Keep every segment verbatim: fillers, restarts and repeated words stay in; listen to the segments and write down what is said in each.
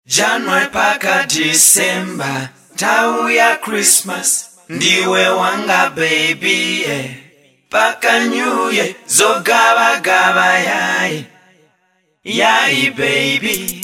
January paka December, tau ya Christmas, ndiwe wanga baby eh. Paka New Year, zo gaba gaba yai, yai baby.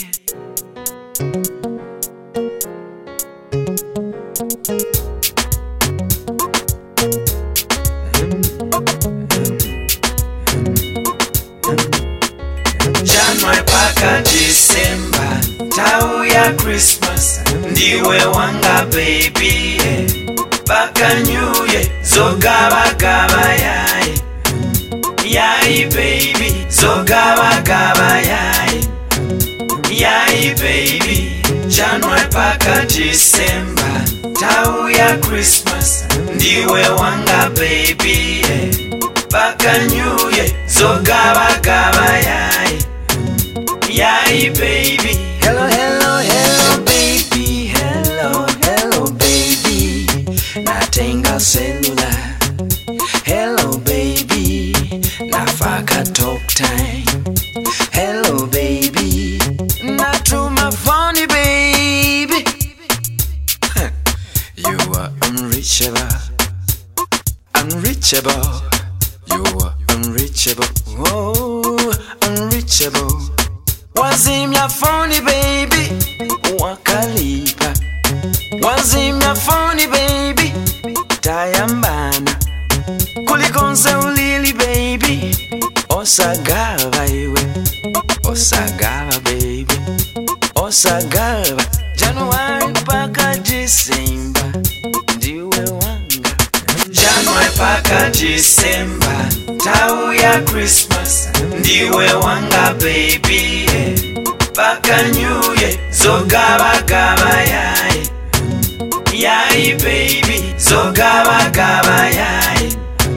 January paka December, tau ya Christmas, ndiwe wanga baby eh. Paka New Year, zo gaba gaba yai, yai baby, zo gaba gaba yai, yai baby. January paka December, tau ya Christmas, ndiwe wanga baby eh. Paka New Year, zo gaba gaba yai, yai baby. Hello, hello, hello, baby. Hello, hello, baby. Natenga cellular. Hello, baby. Nafaka talk time. Hello, baby. Natuma phone, baby. You are unreachable. Unreachable. You are unreachable. Oh, unreachable. Wazimya phone baby, wakalipa. Wazimya phone baby, tayambana. Kulikonse ulili baby, osagava iwe. Osagava baby, osagava. January paka December, ndiwe wanga. January paka December, tau ya Christmas, ndiwe wanga baby eh. Paka New Year, zo gaba gaba yai, yai baby, zo gaba gaba yai,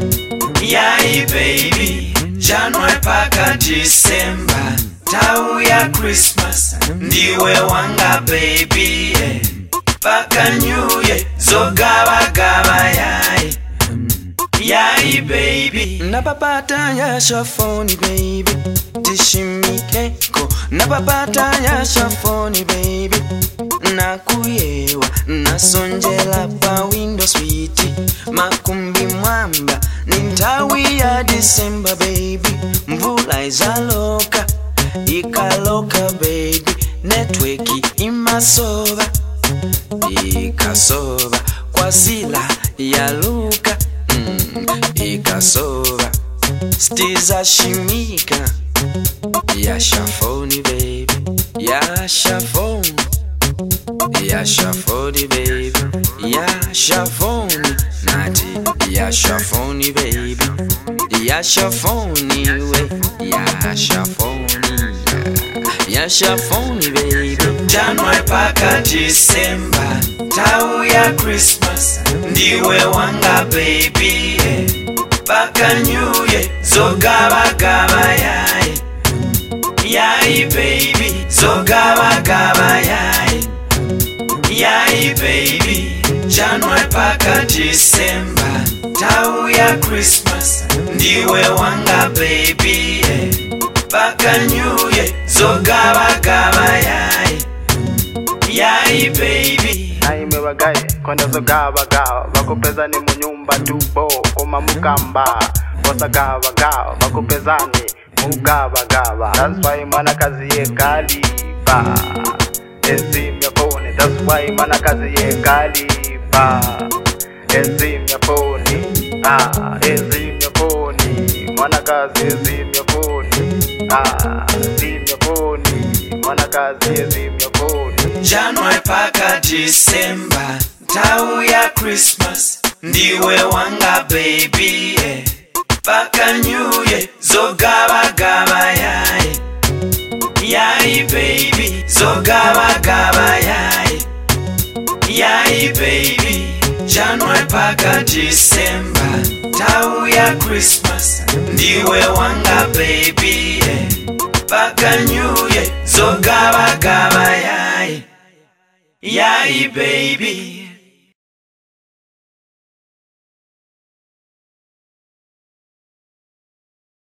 yai baby. January paka December, tau ya Christmas, ndiwe wanga baby eh. Paka New Year, zo gaba gaba yai, yai baby. Napapata ya shafoni baby, tishimikeko. Napapata ya shafoni baby, nakuyewa. Nasonjela pa window sweetie, makumbi mwamba. Nintawi ya December baby, mvula izaloka. Ikaloka baby, networki imasova. Ikasova kwa sila ya luka. Mm, ikasova stiza shimika. Ya shafoni baby, ya shafoni, ya shafoni baby, ya shafoni nati, ya shafoni baby, ya shafoni we, ya shafoni, ya shafoni baby. January paka December, tau ya Christmas, ndiwe wanga baby eh. Paka New Year, zo gaba gaba yai, yai baby, zo gaba gaba yai, yai baby. January paka December, tau ya Christmas, ndiwe wanga baby eh. Paka New Year, zo gaba gaba yai, yai baby. Naime wagaye kwenda zo gaba gaba, bakupezani munyumba tubo koma mukamba. Kosa gaba gaba, bakupezani mugaba gaba. That's why mana kazi ye kalipa, ezimya phone. That's why mana kazi ye kalipa, ezimya phone. Ah, ezimya phone. Mana kazi ezimya phone. Ah, ezimya phone. Mana kazi ezimya phone. January paka December, tau ya Christmas, ndiwe wanga baby eh. Paka New Year, zo gaba gaba yai, yai baby, zo gaba gaba yai, yai baby. January paka December, tau ya Christmas, ndiwe wanga baby eh. Paka New Year, zo gaba gaba yai, yai baby.